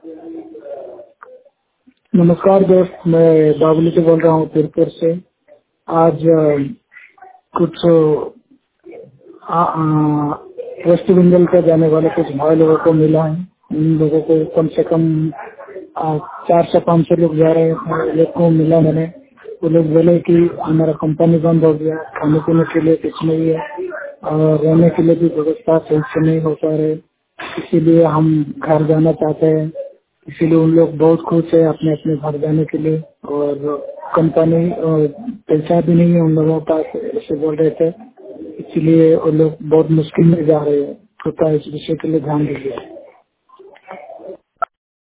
नमस्कार दोस्त, मैं बाबुली से बोल रहा हूँ तिरपुर से। आज कुछ वेस्ट बंगाल का जाने वाले कुछ भाई लोगों को मिला है। उन लोगों को कम से कम 400-500 लोग जा रहे हैं। लोग को मिला मैंने। वो लोग बोले कि हमारा कंपनी बंद हो गया, खाने पीने के लिए कुछ नहीं है और रहने के लिए भी व्यवस्था सही से नहीं हो पा रहे, इसीलिए हम घर जाना चाहते हैं। इसीलिए उन लोग बहुत खुश है अपने अपने घर जाने के लिए और कंपनी पैसा भी नहीं है उन लोगों के पास, ऐसे बोल रहे थे। इसलिए वो लोग बहुत मुश्किल में जा रहे हैं। कृपया इस विषय के लिए ध्यान दीजिए।